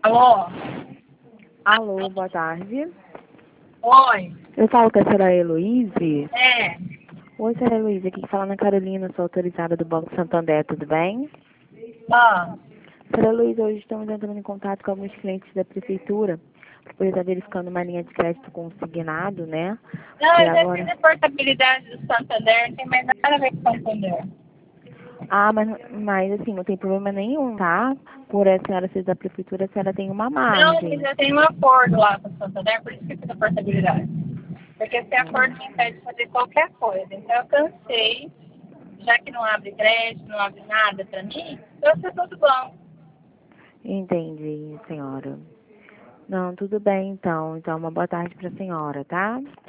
Alô? Alô, boa tarde. Oi. Eu falo com a senhora Heloíse. É. Oi, senhora Heloíse, aqui que fala Ana Carolina, sou autorizada do Banco Santander, tudo bem? Ah, Senhora Heloíse, hoje estamos entrando em contato com alguns clientes da prefeitura, para poder estar verificando uma linha de crédito consignado, né? não, Que eu já fiz agora... a portabilidade do Santander, não tem mais nada a ver com o Santander. Ah, mas assim, não tem problema nenhum, tá? Por a senhora ser da prefeitura, a senhora tem uma Não, mas margem. eu tenho um acordo lá com o Santander, por isso que eu fiz a portabilidade. Porque esse acordo me impede de fazer qualquer coisa. Então eu cansei, já que não abre crédito, não abre nada pra mim, então tá tudo bom. Entendi, senhora. Não, tudo bem então. Então, uma boa tarde para a senhora, tá?